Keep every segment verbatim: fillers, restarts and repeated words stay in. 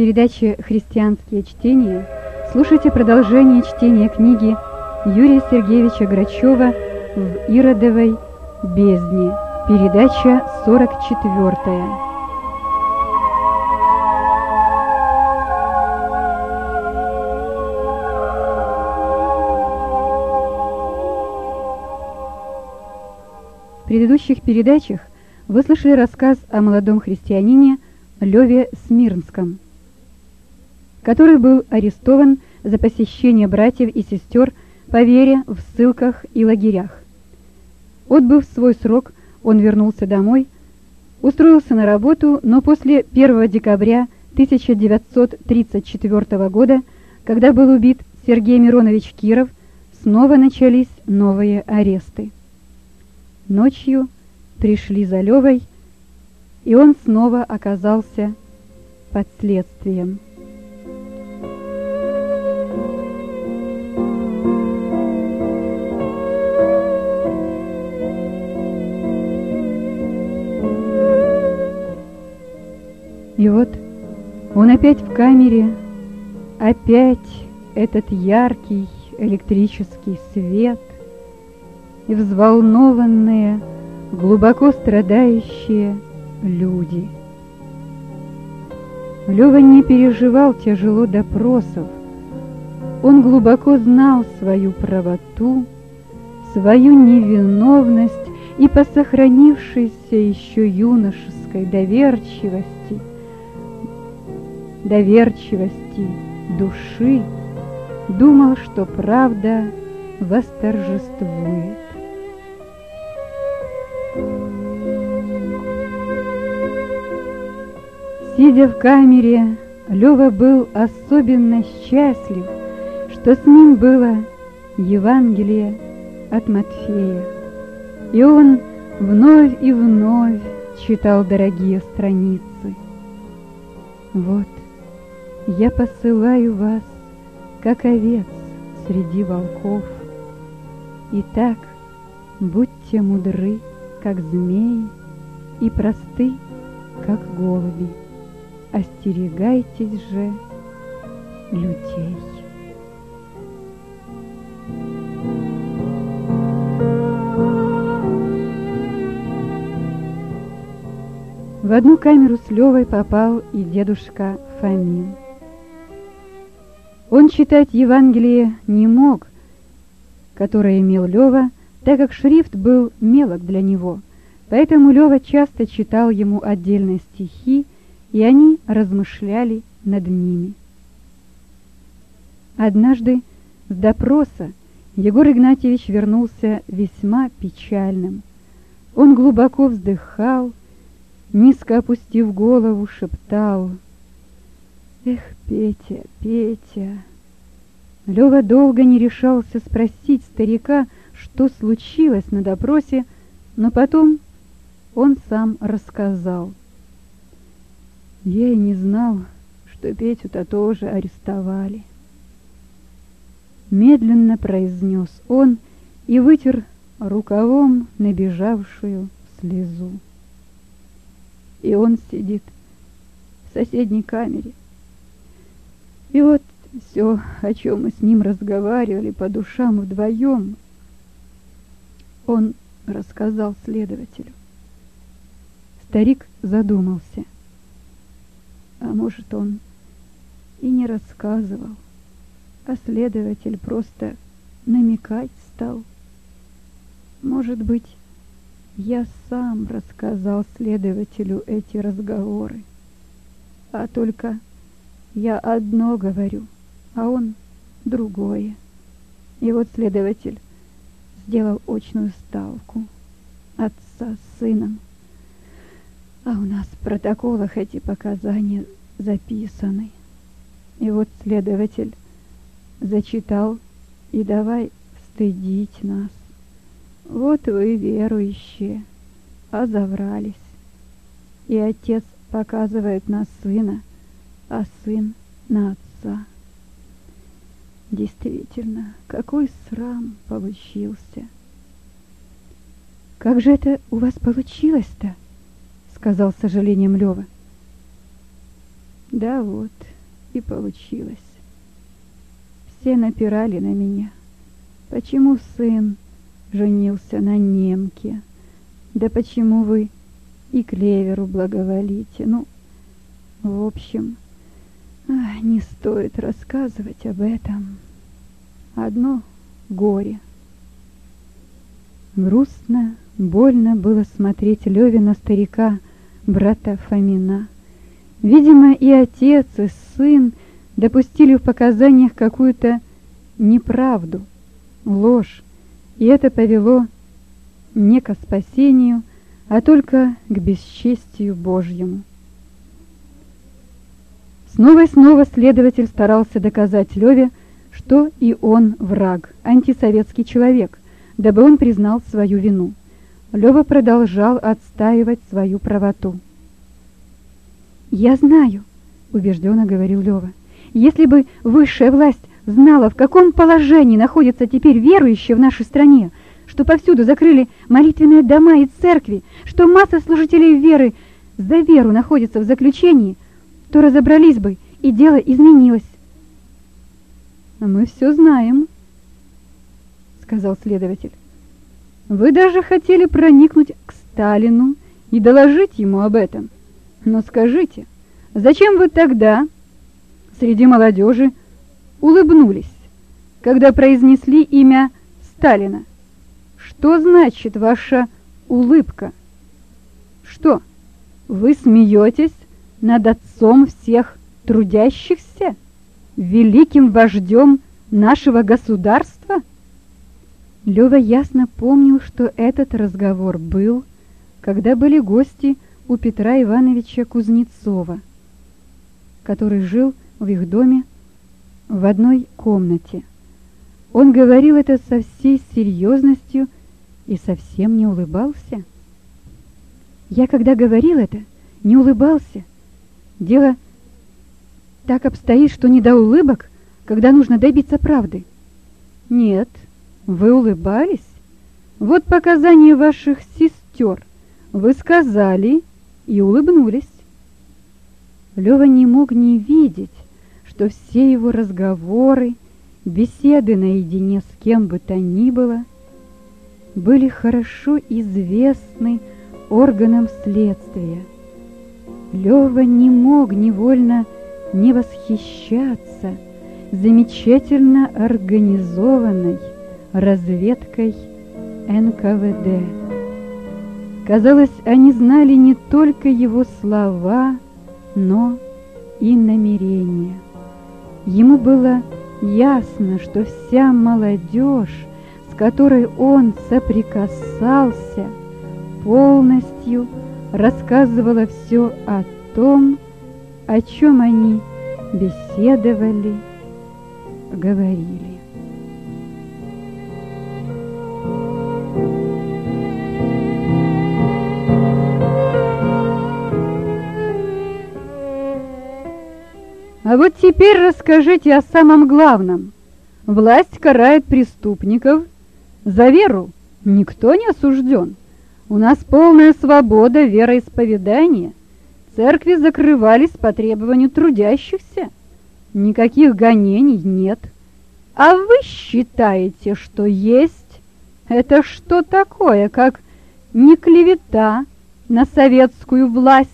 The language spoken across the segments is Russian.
передаче «Христианские чтения» слушайте продолжение чтения книги Юрия Сергеевича Грачева «В Иродовой бездне». Передача сорок четвёртая. В предыдущих передачах вы слышали рассказ о молодом христианине Леве Смирнском, который был арестован за посещение братьев и сестер по вере в ссылках и лагерях. Отбыв свой срок, он вернулся домой, устроился на работу, но после первого декабря тысяча девятьсот тридцать четвёртого года, когда был убит Сергей Миронович Киров, снова начались новые аресты. Ночью пришли за Левой, и он снова оказался под следствием. И вот он опять в камере, опять этот яркий электрический свет и взволнованные, глубоко страдающие люди. Лева не переживал тяжело допросов. Он глубоко знал свою правоту, свою невиновность, и по сохранившейся еще юношеской доверчивости, доверчивости души, думал, что правда восторжествует. Сидя в камере, Лева был особенно счастлив, что с ним было Евангелие от Матфея, и он вновь и вновь читал дорогие страницы. «Вот я посылаю вас, как овец среди волков. Итак, будьте мудры, как змеи, и просты, как голуби. Остерегайтесь же людей». В одну камеру с Левой попал и дедушка Фомин. Он читать Евангелие не мог, которое имел Лева, так как шрифт был мелок для него, поэтому Лева часто читал ему отдельные стихи, и они размышляли над ними. Однажды с допроса Егор Игнатьевич вернулся весьма печальным. Он глубоко вздыхал, низко опустив голову, шептал: «Эх, Петя, Петя!» Лева долго не решался спросить старика, что случилось на допросе, но потом он сам рассказал. «Я и не знал, что Петю-то тоже арестовали», — медленно произнес он и вытер рукавом набежавшую слезу. «И он сидит в соседней камере. И вот все, о чем мы с ним разговаривали по душам вдвоем, он рассказал следователю». Старик задумался. А может, он и не рассказывал, а следователь просто намекать стал. Может быть, я сам рассказал следователю эти разговоры, а только я одно говорю, а он другое. И вот следователь сделал очную ставку отца с сыном. А у нас в протоколах эти показания записаны. И вот следователь зачитал и давай стыдить нас. Вот вы, верующие, а заврались. И отец показывает на сына, а сын на отца. Действительно, какой срам получился. «Как же это у вас получилось-то?» — сказал с сожалением Лева. «Да вот, и получилось. Все напирали на меня. Почему сын женился на немке? Да почему вы и клеверу благоволите? Ну, в общем, ах, не стоит рассказывать об этом. Одно горе. Грустно, больно было смотреть Леве на старика, брата Фомина. Видимо, и отец, и сын допустили в показаниях какую-то неправду, ложь, и это повело не ко спасению, а только к бесчестию Божьему. Снова и снова следователь старался доказать Леве, что и он враг, антисоветский человек, дабы он признал свою вину. Лева продолжал отстаивать свою правоту. «Я знаю», — убежденно говорил Лева, — «если бы высшая власть знала, в каком положении находятся теперь верующие в нашей стране, что повсюду закрыли молитвенные дома и церкви, что масса служителей веры за веру находится в заключении, то разобрались бы, и дело изменилось». «А мы все знаем», — сказал следователь. «Вы даже хотели проникнуть к Сталину и доложить ему об этом. Но скажите, зачем вы тогда среди молодежи улыбнулись, когда произнесли имя Сталина? Что значит ваша улыбка? Что, вы смеетесь над отцом всех трудящихся, великим вождем нашего государства?» Лева ясно помнил, что этот разговор был, когда были гости у Петра Ивановича Кузнецова, который жил в их доме в одной комнате. Он говорил это со всей серьезностью и совсем не улыбался. Я, когда говорил это, не улыбался. Дело так обстоит, что не до улыбок, когда нужно добиться правды. Нет, вы улыбались. Вот показания ваших сестер. Вы сказали и улыбнулись. Лева не мог не видеть, что все его разговоры, беседы наедине с кем бы то ни было, были хорошо известны органам следствия. Лева не мог невольно не восхищаться замечательно организованной разведкой эн ка вэ дэ. Казалось, они знали не только его слова, но и намерения. Ему было ясно, что вся молодежь, с которой он соприкасался, полностью рассказывала все о том, о чем они беседовали, говорили. А вот теперь расскажите о самом главном. Власть карает преступников. За веру никто не осужден. У нас полная свобода вероисповедания. Церкви закрывались по требованию трудящихся. Никаких гонений нет. А вы считаете, что есть? Это что такое, как не клевета на советскую власть?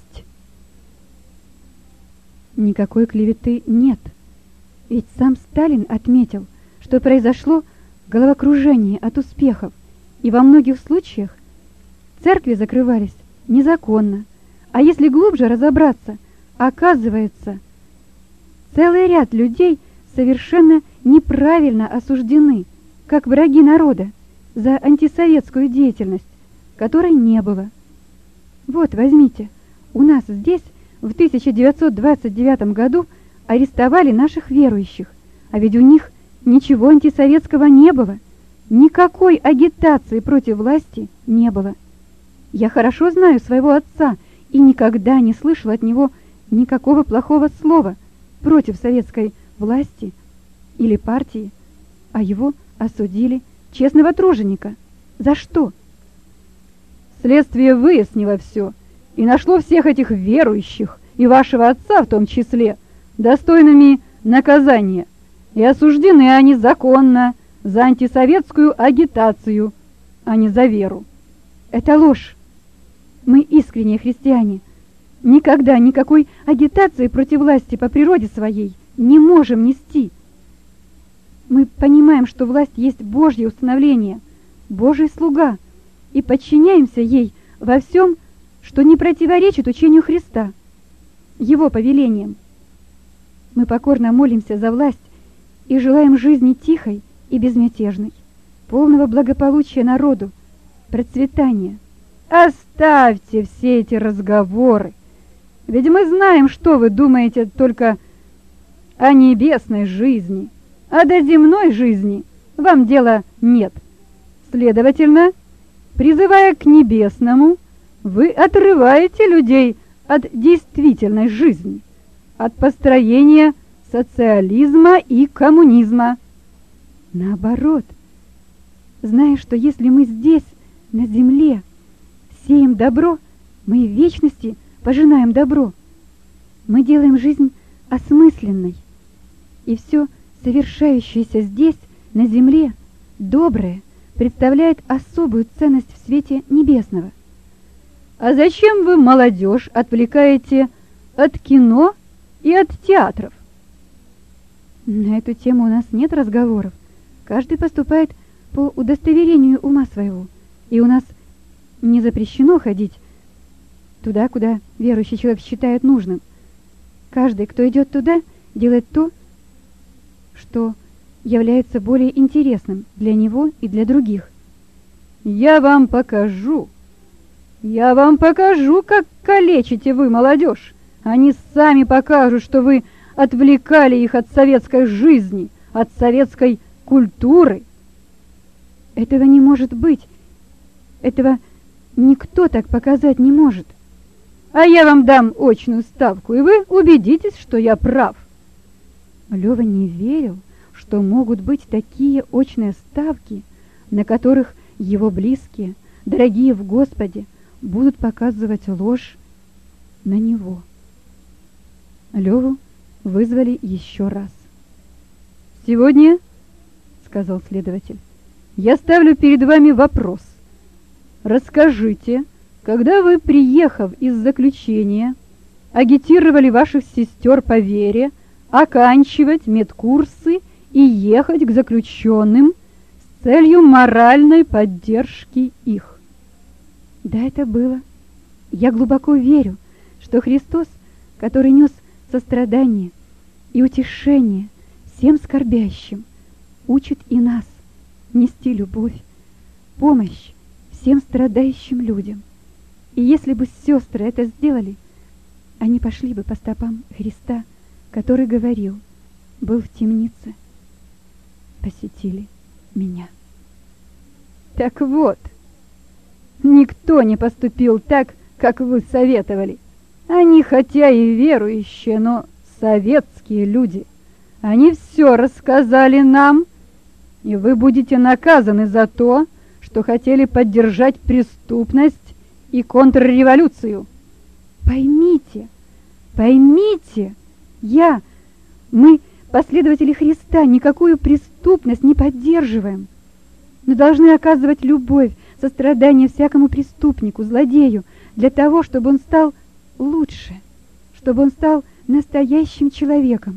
Никакой клеветы нет. Ведь сам Сталин отметил, что произошло головокружение от успехов, и во многих случаях церкви закрывались незаконно. А если глубже разобраться, оказывается, целый ряд людей совершенно неправильно осуждены, как враги народа, за антисоветскую деятельность, которой не было. Вот, возьмите, у нас здесь в тысяча девятьсот двадцать девятом году арестовали наших верующих, а ведь у них ничего антисоветского не было, никакой агитации против власти не было. Я хорошо знаю своего отца и никогда не слышал от него никакого плохого слова против советской власти или партии, а его осудили, честного труженика. За что? Следствие выяснило все и нашло всех этих верующих, и вашего отца в том числе, достойными наказания, и осуждены они законно за антисоветскую агитацию, а не за веру. Это ложь. Мы искренние христиане. Никогда никакой агитации против власти по природе своей не можем нести. Мы понимаем, что власть есть Божье установление, Божий слуга, и подчиняемся ей во всем, что не противоречит учению Христа, Его повелениям. Мы покорно молимся за власть и желаем жизни тихой и безмятежной, полного благополучия народу, процветания. Оставьте все эти разговоры, ведь мы знаем, что вы думаете только о небесной жизни, а до земной жизни вам дела нет. Следовательно, призывая к небесному, вы отрываете людей от действительной жизни, от построения социализма и коммунизма. Наоборот, зная, что если мы здесь, на земле, сеем добро, мы в вечности пожинаем добро. Мы делаем жизнь осмысленной, и все совершающееся здесь, на земле, доброе, представляет особую ценность в свете небесного. А зачем вы молодежь отвлекаете от кино и от театров? На эту тему у нас нет разговоров. Каждый поступает по удостоверению ума своего, и у нас не запрещено ходить туда, куда верующий человек считает нужным. Каждый, кто идет туда, делает то, что является более интересным для него и для других. Я вам покажу, я вам покажу, как калечите вы молодежь. Они сами покажут, что вы отвлекали их от советской жизни, от советской культуры. Этого не может быть. Этого никто так показать не может. А я вам дам очную ставку, и вы убедитесь, что я прав. Лёва не верил, что могут быть такие очные ставки, на которых его близкие, дорогие в Господе, будут показывать ложь на него. Лёву вызвали еще раз. «Сегодня, — сказал следователь, — я ставлю перед вами вопрос. Расскажите, когда вы, приехав из заключения, агитировали ваших сестер по вере оканчивать медкурсы и ехать к заключенным с целью моральной поддержки их?» Да, это было. Я глубоко верю, что Христос, который нес сострадание и утешение всем скорбящим, учит и нас нести любовь, помощь всем страдающим людям. И если бы сестры это сделали, они пошли бы по стопам Христа, который говорил, был в темнице, посетили меня. Так вот, никто не поступил так, как вы советовали. Они, хотя и верующие, но советские люди. Они все рассказали нам, и вы будете наказаны за то, что хотели поддержать преступность и контрреволюцию. Поймите, поймите, я, мы, последователи Христа, никакую преступность не поддерживаем, но должны оказывать любовь, сострадание всякому преступнику, злодею, для того, чтобы он стал лучше, чтобы он стал настоящим человеком.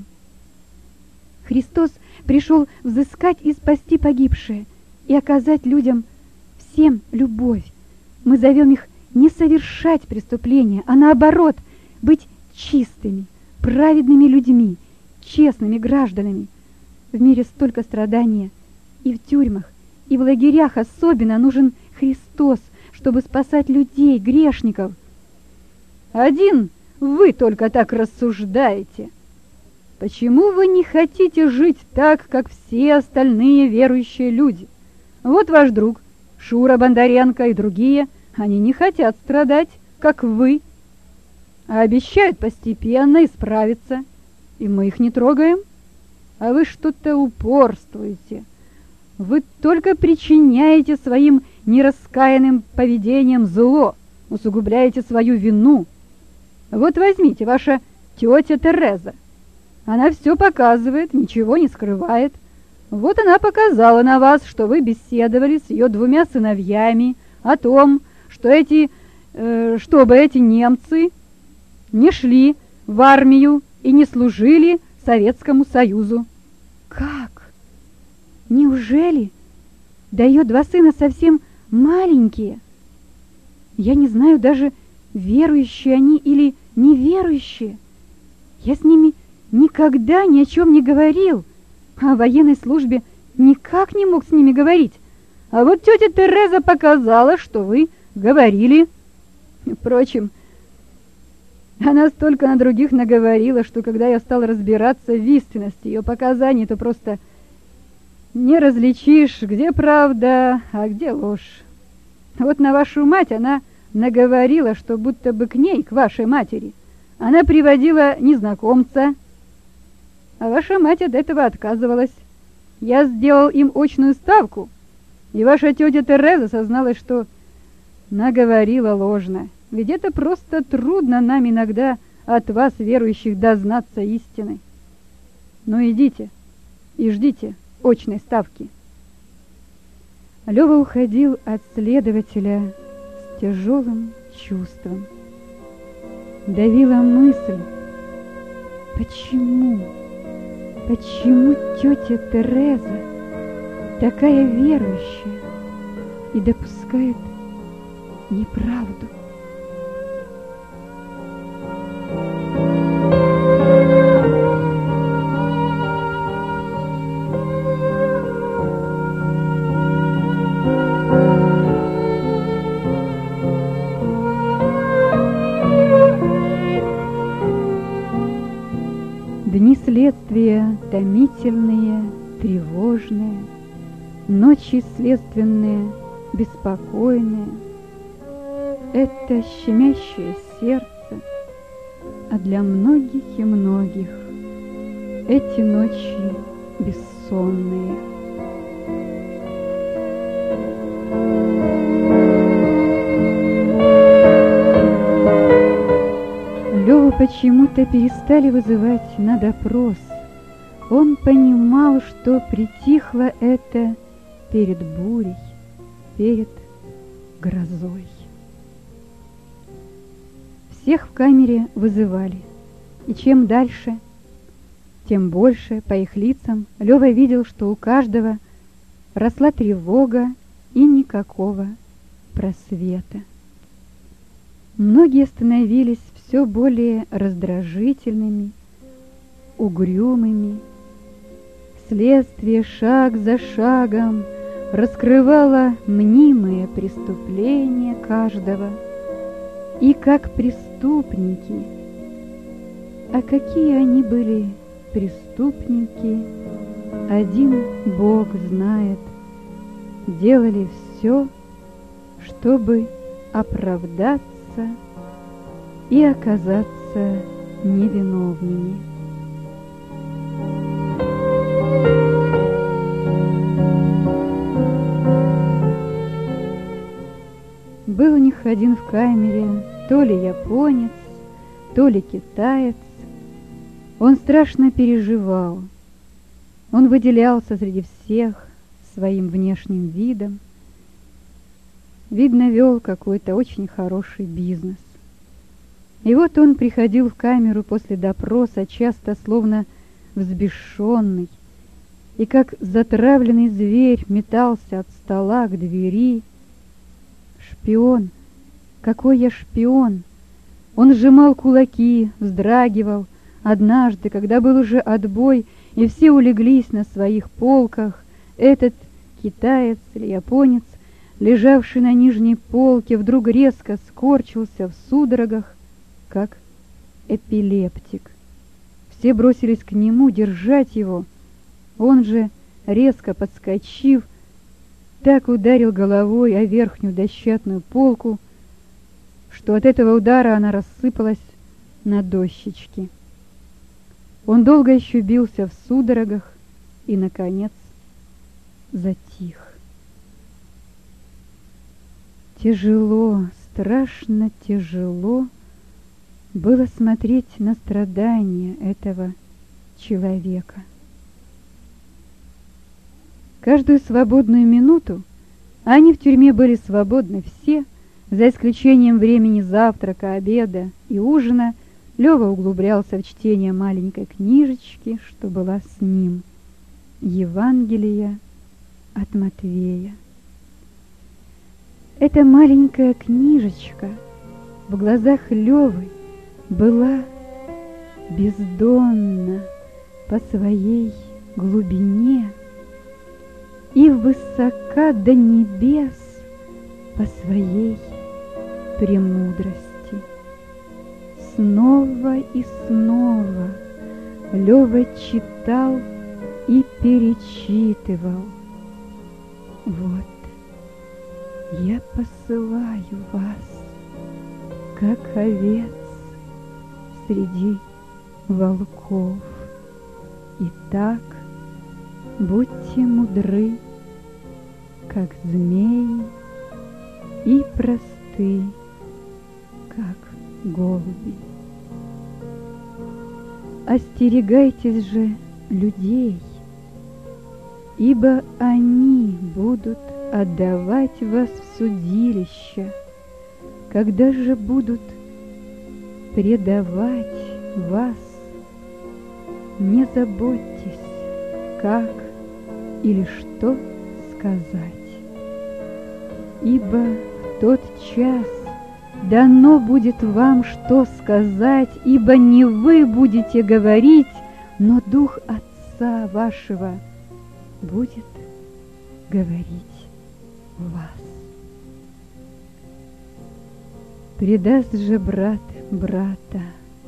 Христос пришел взыскать и спасти погибшие и оказать людям всем любовь. Мы зовем их не совершать преступления, а наоборот, быть чистыми, праведными людьми, честными гражданами. В мире столько страдания, и в тюрьмах, и в лагерях особенно нужен Христос, чтобы спасать людей, грешников. Один вы только так рассуждаете. Почему вы не хотите жить так, как все остальные верующие люди? Вот ваш друг Шура Бондаренко и другие, они не хотят страдать, как вы, а обещают постепенно исправиться, и мы их не трогаем. А вы что-то упорствуете. Вы только причиняете своим нераскаянным поведением зло, усугубляете свою вину. Вот возьмите, ваша тетя Тереза. Она все показывает, ничего не скрывает. Вот она показала на вас, что вы беседовали с ее двумя сыновьями о том, что эти, э, чтобы эти немцы не шли в армию и не служили Советскому Союзу. Как? Неужели? Да ее два сына совсем маленькие. Я не знаю даже, верующие они или неверующие. Я с ними никогда ни о чем не говорил, а о военной службе никак не мог с ними говорить. А вот тетя Тереза показала, что вы говорили. Впрочем, она столько на других наговорила, что когда я стал разбираться в истинности ее показаний, то просто не различишь, где правда, а где ложь. Вот на вашу мать она наговорила, что будто бы к ней, к вашей матери, она приводила незнакомца, а ваша мать от этого отказывалась. Я сделал им очную ставку, и ваша тетя Тереза созналась, что наговорила ложно. Ведь это просто трудно нам иногда от вас, верующих, дознаться истины. Ну идите и ждите очной ставки. Лёва уходил от следователя с тяжелым чувством. Давила мысль, почему, почему тетя Тереза такая верующая и допускает неправду? Дни следствия томительные, тревожные, ночи следственные, беспокойные. Это щемящее сердце, а для многих и многих эти ночи бессонные. Лёву почему-то перестали вызывать на допрос. Он понимал, что притихло это перед бурей, перед грозой. Всех в камере вызывали, и чем дальше, тем больше по их лицам Лёва видел, что у каждого росла тревога и никакого просвета. Многие становились все более раздражительными, угрюмыми. Следствие шаг за шагом раскрывало мнимые преступления каждого, и как преступники, а какие они были преступники, один Бог знает, делали все, чтобы оправдаться и оказаться невиновными. Был у них один в камере, то ли японец, то ли китаец. Он страшно переживал. Он выделялся среди всех своим внешним видом. Видно, вел какой-то очень хороший бизнес. И вот он приходил в камеру после допроса, часто словно взбешенный, и как затравленный зверь метался от стола к двери. Шпион! Какой я шпион! Он сжимал кулаки, вздрагивал. Однажды, когда был уже отбой, и все улеглись на своих полках, этот китаец или японец, лежавший на нижней полке, вдруг резко скорчился в судорогах, как эпилептик. Все бросились к нему держать его. Он же, резко подскочив, так ударил головой о верхнюю дощатую полку, что от этого удара она рассыпалась на дощечки. Он долго еще бился в судорогах и, наконец, затих. Тяжело, страшно тяжело было смотреть на страдания этого человека. Каждую свободную минуту, они в тюрьме были свободны все, за исключением времени завтрака, обеда и ужина, Лёва углублялся в чтение маленькой книжечки, что была с ним, Евангелия от Матвея. Эта маленькая книжечка в глазах Лёвы была бездонна по своей глубине и высока до небес по своей премудрости. Снова и снова Лёва читал и перечитывал. Вот, я посылаю вас, как овец среди волков. Итак, будьте мудры, как змеи, и просты, как голуби. Остерегайтесь же людей, ибо они будут отдавать вас в судилище, когда же будут предавать вас. Не заботьтесь, как или что сказать, ибо в тот час дано будет вам, что сказать, ибо не вы будете говорить, но Дух Отца вашего будет говорить в вас. Предаст же брат брата,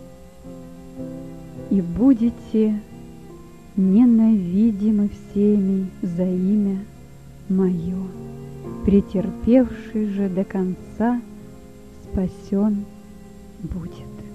и будете ненавидимы всеми за имя Мое, претерпевший же до конца спасен будет.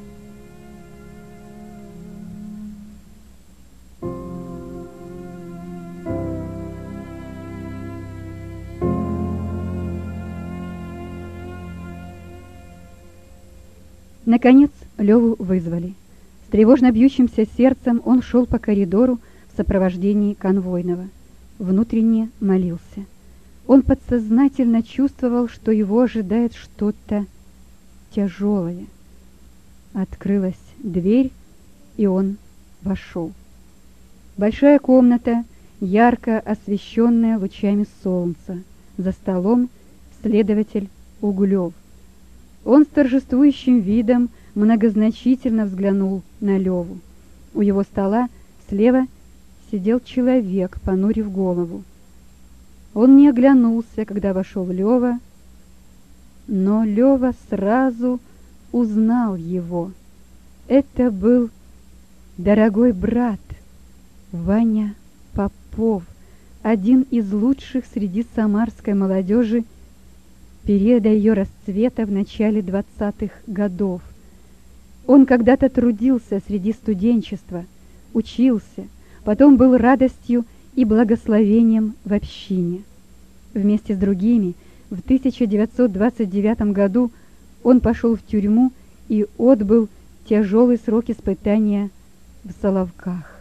Наконец Леву вызвали. С тревожно бьющимся сердцем он шел по коридору в сопровождении конвойного. Внутренне молился. Он подсознательно чувствовал, что его ожидает что-то тяжелое. Открылась дверь, и он вошел. Большая комната, ярко освещенная лучами солнца. За столом следователь Углев. Он с торжествующим видом многозначительно взглянул на Леву. У его стола слева сидел человек, понурив голову. Он не оглянулся, когда вошел Лева, но Лева сразу узнал его. Это был дорогой брат Ваня Попов, один из лучших среди самарской молодежи периода ее расцвета в начале двадцатых годов. Он когда-то трудился среди студенчества, учился, потом был радостью и благословением в общине. Вместе с другими в тысяча девятьсот двадцать девятом году он пошел в тюрьму и отбыл тяжелый срок испытания в Соловках.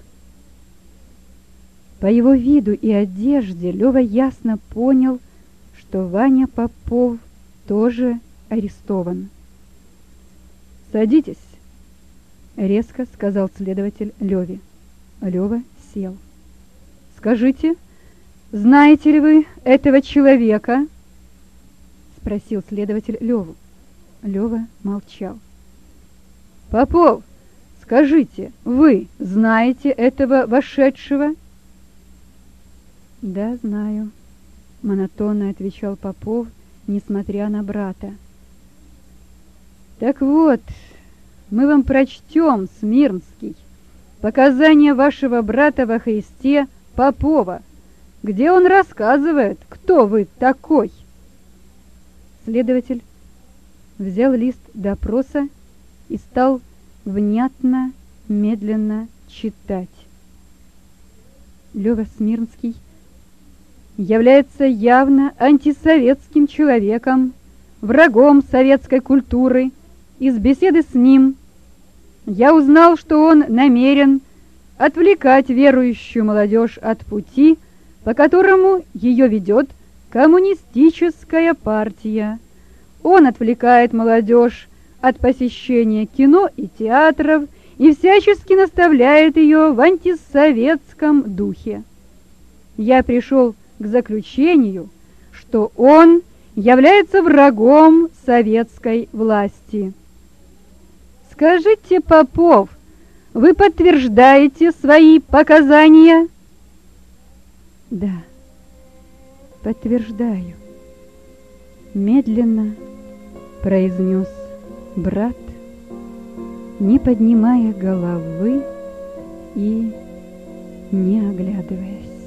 По его виду и одежде Лева ясно понял, что Ваня Попов тоже арестован. «Садитесь», — резко сказал следователь Леве. Лева сел. «Скажите, знаете ли вы этого человека?» — спросил следователь Леву. Лева молчал. «Попов, скажите, вы знаете этого вошедшего?» «Да, знаю», — монотонно отвечал Попов, несмотря на брата. «Так вот, мы вам прочтем, Смирнский, показания вашего брата во Христе Попова, где он рассказывает, кто вы такой». Следователь взял лист допроса и стал внятно, медленно читать. Лева Смирнский является явно антисоветским человеком, врагом советской культуры. Из беседы с ним я узнал, что он намерен отвлекать верующую молодежь от пути, по которому ее ведет коммунистическая партия. Он отвлекает молодежь от посещения кино и театров и всячески наставляет ее в антисоветском духе. Я пришел к заключению, что он является врагом советской власти. Скажите, Попов, вы подтверждаете свои показания? Да, подтверждаю, медленно произнес брат, не поднимая головы и не оглядываясь.